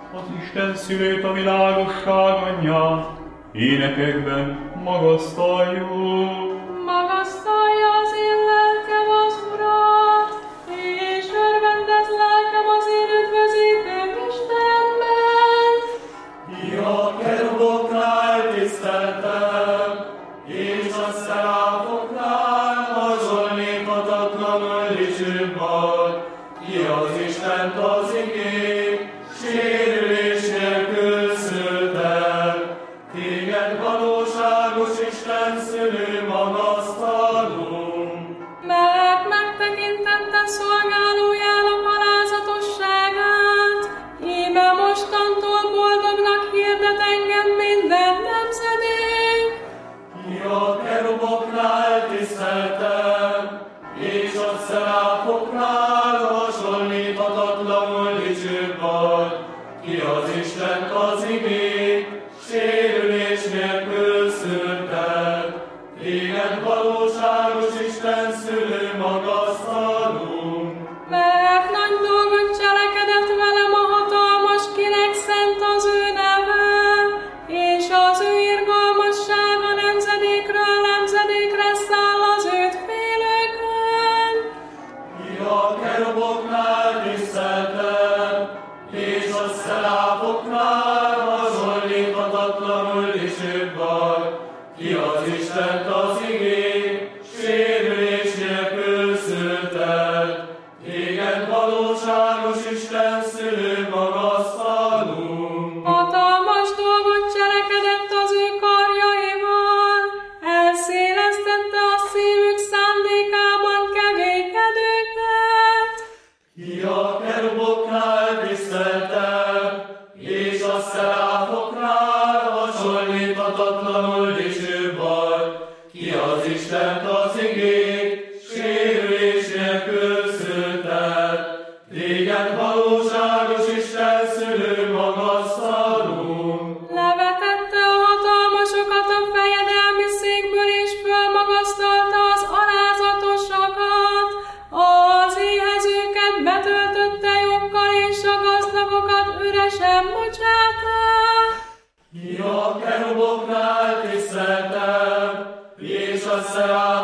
az Isten szülőt, a világosság anyját, énekekben magasztaljuk. Magasztalja az én lelkem az Urat, és örvendez lelkem az én üdvözítőm Istenben. A keruboknál tiszteltem, és a szeráfoknál hasonlíthatatlanul dicsőbb vagy. Ki az Istent az igét, sérülés nélkül szülted. Téged valóságos Isten szülő magasztalunk. Mert megtekintette szolgálójának alázatosságát, íme mostantól boldognak hirdet engem minden nemzedék. A keruboknál tiszteltem, és a szeráfoknál hasonlíthatatlanul dicsőbb vagy. Ki az Istent az igét, sérülés nélkül szülted. Téged valóságos Isten szülő magasztalunk. Mert nagy dolgot cselekedett velem a hatalmas, kinek szent az ő neve, és az ő irgalmassága nemzedékről nemzedékre száll az őt félőkön. A keruboknál tiszteltem, és a szeráfoknál hasonlíthatatlanul dicsőbb vagy. Ki az Istent az igét, sérülés nélkül szülted. Téged valóságos Isten szülő magasztalunk. Hatalmas dolgot cselekedett az ő karjaival, elszélesztette a szívük szándékában keménykedőket. A keruboknál tiszteltem, és a szeráfoknál hasonlíthatatlanul dicsőbb vagy. Ki az Istent az igét, sérülés nélkül szülted. Téged valóságos Isten szülő magasztalunk. Levetette a hatalmasokat a fejedelmi székből, és fölmagasztalta az alázatosakat. Az éhezőket betöltötte joggal, és a gazdagokat üresen bocsátta. A keruboknál tiszteltem, és a szeráfoknál